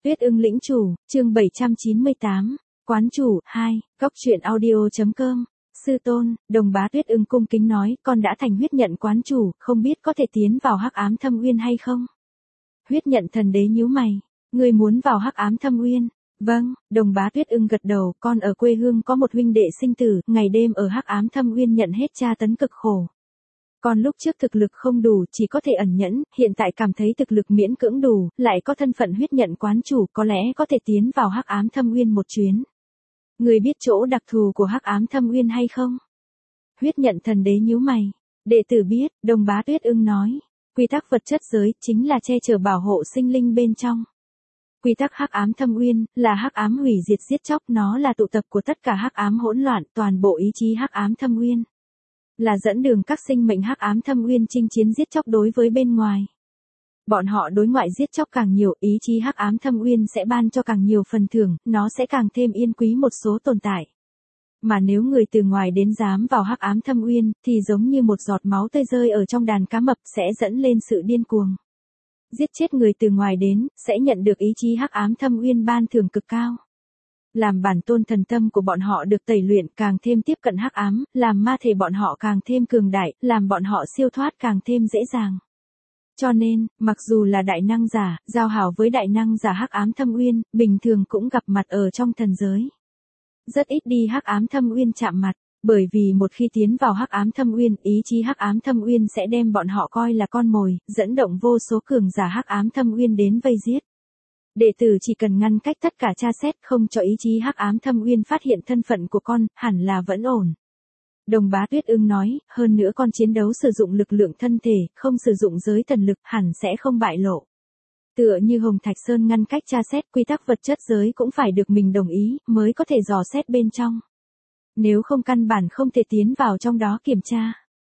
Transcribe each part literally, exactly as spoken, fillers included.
Tuyết ưng lĩnh chủ, chương bảy trăm chín mươi tám, quán chủ, hai, góc truyện audio.com, sư tôn, đồng bá Tuyết ưng cung kính nói, con đã thành huyết nhận quán chủ, không biết có thể tiến vào hắc ám thâm uyên hay không? Huyết nhận thần đế nhíu mày, ngươi muốn vào hắc ám thâm uyên? Vâng, đồng bá Tuyết ưng gật đầu, con ở quê hương có một huynh đệ sinh tử, ngày đêm ở hắc ám thâm uyên nhận hết tra tấn cực khổ. Con lúc trước thực lực không đủ, chỉ có thể ẩn nhẫn, hiện tại cảm thấy thực lực miễn cưỡng đủ, lại có thân phận huyết nhận quán chủ, có lẽ có thể tiến vào hắc ám thâm uyên một chuyến. Người biết chỗ đặc thù của hắc ám thâm uyên hay không? Huyết nhận thần đế nhíu mày. Đệ tử biết, đồng bá Tuyết ưng nói. Quy tắc vật chất giới chính là che chở bảo hộ sinh linh bên trong. Quy tắc hắc ám thâm uyên là hắc ám hủy diệt giết chóc, nó là tụ tập của tất cả hắc ám hỗn loạn, toàn bộ ý chí hắc ám thâm uyên. Là dẫn đường các sinh mệnh hắc ám thâm uyên chinh chiến giết chóc đối với bên ngoài. Bọn họ đối ngoại giết chóc càng nhiều, ý chí hắc ám thâm uyên sẽ ban cho càng nhiều phần thưởng, nó sẽ càng thêm yên quý một số tồn tại. Mà nếu người từ ngoài đến dám vào hắc ám thâm uyên, thì giống như một giọt máu tươi rơi ở trong đàn cá mập sẽ dẫn lên sự điên cuồng. Giết chết người từ ngoài đến, sẽ nhận được ý chí hắc ám thâm uyên ban thưởng cực cao. Làm bản tôn thần tâm của bọn họ được tẩy luyện, càng thêm tiếp cận hắc ám, làm ma thể bọn họ càng thêm cường đại, làm bọn họ siêu thoát càng thêm dễ dàng. Cho nên, mặc dù là đại năng giả, giao hảo với đại năng giả hắc ám thâm uyên, bình thường cũng gặp mặt ở trong thần giới. Rất ít đi hắc ám thâm uyên chạm mặt, bởi vì một khi tiến vào hắc ám thâm uyên, ý chí hắc ám thâm uyên sẽ đem bọn họ coi là con mồi, dẫn động vô số cường giả hắc ám thâm uyên đến vây giết. Đệ tử chỉ cần ngăn cách tất cả tra xét, không cho ý chí hắc ám thâm uyên phát hiện thân phận của con, hẳn là vẫn ổn. Đồng bá Tuyết ưng nói, hơn nữa con chiến đấu sử dụng lực lượng thân thể, không sử dụng giới thần lực, hẳn sẽ không bại lộ. Tựa như Hồng Thạch Sơn ngăn cách tra xét, quy tắc vật chất giới cũng phải được mình đồng ý, mới có thể dò xét bên trong. Nếu không căn bản không thể tiến vào trong đó kiểm tra.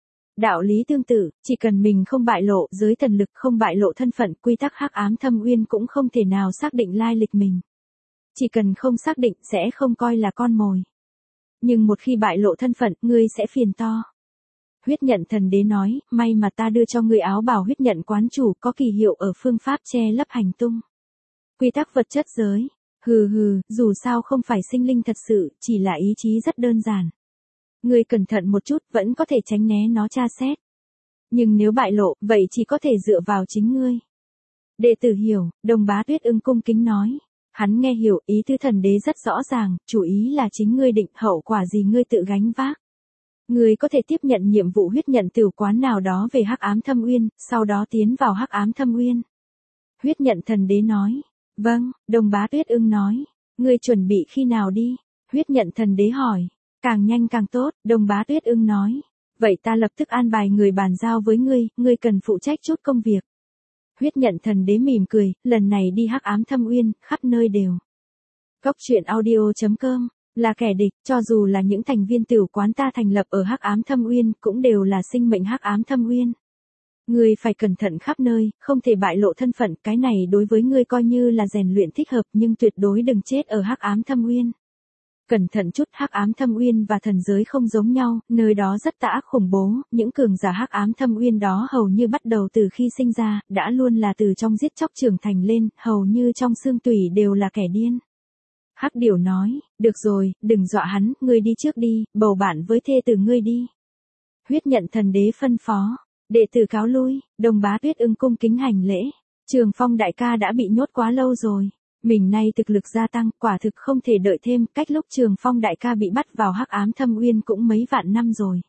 Đạo lý tương tự, chỉ cần mình không bại lộ, giới thần lực không bại lộ thân phận, quy tắc hắc ám thâm uyên cũng không thể nào xác định lai lịch mình. Chỉ cần không xác định, sẽ không coi là con mồi. Nhưng một khi bại lộ thân phận, ngươi sẽ phiền to. Huyết nhận thần đế nói, may mà ta đưa cho ngươi áo bào huyết nhận quán chủ, có kỳ hiệu ở phương pháp che lấp hành tung. Quy tắc vật chất giới. Hừ hừ, dù sao không phải sinh linh thật sự, chỉ là ý chí rất đơn giản. Ngươi cẩn thận một chút, vẫn có thể tránh né nó tra xét. Nhưng nếu bại lộ, vậy chỉ có thể dựa vào chính ngươi. Đệ tử hiểu, đồng bá Tuyết ưng cung kính nói. Hắn nghe hiểu, ý tứ thần đế rất rõ ràng, chủ ý là chính ngươi định, hậu quả gì ngươi tự gánh vác. Ngươi có thể tiếp nhận nhiệm vụ huyết nhận tử quán nào đó về hắc ám thâm uyên, sau đó tiến vào hắc ám thâm uyên. Huyết nhận thần đế nói. Vâng, đồng bá Tuyết ưng nói. Ngươi chuẩn bị khi nào đi? Huyết nhận thần đế hỏi. Càng nhanh càng tốt, đồng bá Tuyết ưng nói. Vậy ta lập tức an bài người bàn giao với ngươi, ngươi cần phụ trách chút công việc. Huyết nhận thần đế mỉm cười, lần này đi hắc ám thâm uyên, khắp nơi đều. Góc truyện audio.com, là kẻ địch, cho dù là những thành viên tiểu quán ta thành lập ở hắc ám thâm uyên, cũng đều là sinh mệnh hắc ám thâm uyên. Ngươi phải cẩn thận khắp nơi, không thể bại lộ thân phận, cái này đối với ngươi coi như là rèn luyện thích hợp, nhưng tuyệt đối đừng chết ở hắc ám thâm uyên. Cẩn thận chút, hắc ám thâm uyên và thần giới không giống nhau, nơi đó rất tà ác khủng bố, những cường giả hắc ám thâm uyên đó hầu như bắt đầu từ khi sinh ra, đã luôn là từ trong giết chóc trưởng thành lên, hầu như trong xương tủy đều là kẻ điên. Hắc điểu nói, được rồi, đừng dọa hắn, ngươi đi trước đi, bầu bạn với thê tử ngươi đi. Huyết nhận thần đế phân phó, đệ tử cáo lui, đồng bá Tuyết ưng cung kính hành lễ. Trường Phong đại ca đã bị nhốt quá lâu rồi. Mình nay thực lực gia tăng, quả thực không thể đợi thêm, cách lúc Trường Phong đại ca bị bắt vào hắc ám thâm uyên cũng mấy vạn năm rồi.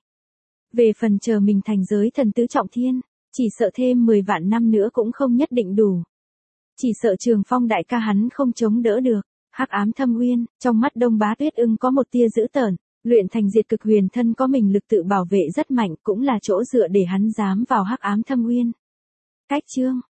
Về phần chờ mình thành giới thần tứ trọng thiên, chỉ sợ thêm mười vạn năm nữa cũng không nhất định đủ. Chỉ sợ Trường Phong đại ca hắn không chống đỡ được. Hắc ám thâm uyên, trong mắt Đông Bá Tuyết ưng có một tia dữ tợn, luyện thành diệt cực huyền thân có mình lực tự bảo vệ rất mạnh, cũng là chỗ dựa để hắn dám vào hắc ám thâm uyên. Cách chương